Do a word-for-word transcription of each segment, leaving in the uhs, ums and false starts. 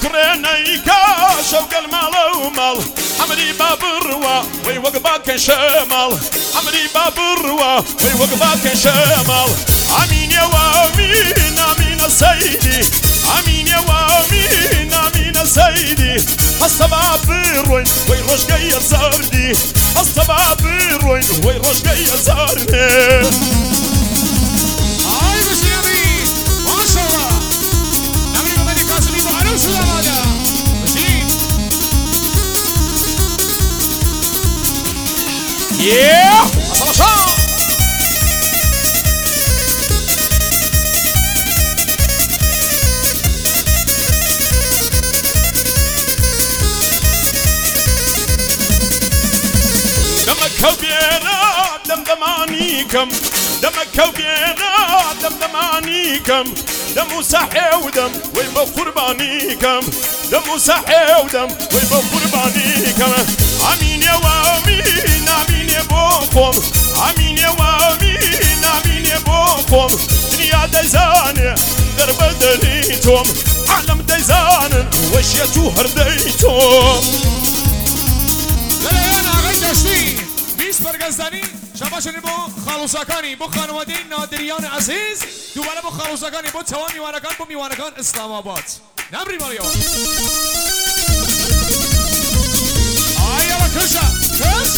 كرينيكا شوق المال ومال عمري باب الروا وي وقباك شمال عمري باب الروا وي وقباك شمال امين يا وامين امين سيدي امين يا وامين امين سيدي الصبابيروين وي رشقي زاردي الصبابيروين وي رشقي زاردي Yeah! Asalaşam! دمك كوبينا دم دمانيكم دمك كوبينا دم دمانيكم دم صحي ودم ويبقى قربانيكم دم صحي ودم ويبقى قربانيكم امين يا وامين امين يا بوكم امين يا وامين امين يا بوكم دنيا ديزاني درب دليتم عالم ديزان وشيتو هرديتم لا لا انا غير دشتي بیست برگزدنی شما شنید بو خالوساکانی بو خانواده نادریان عزیز دوباره بو خالوساکانی بو تمام میوانکان بو میوانکان اسلام آباد نمری ماریا آیا و کشا کش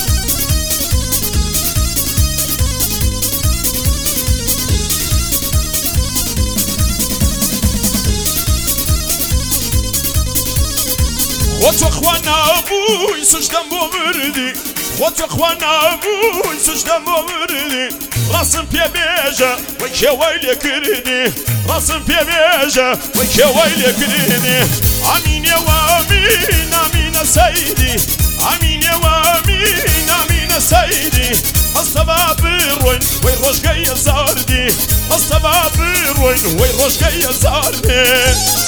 خودت خوانا بوی سجدم بوردی خودت خوانا بوی سجدم بوردی راسم پی بیجا و که ویلی کردی راسم پی بیجا و که ویلی کردی امین و امین امین سیدی امین و امین امین سیدی الصبابيروين وين رشقي زاردي الصبابيروين وين رشقي زاردي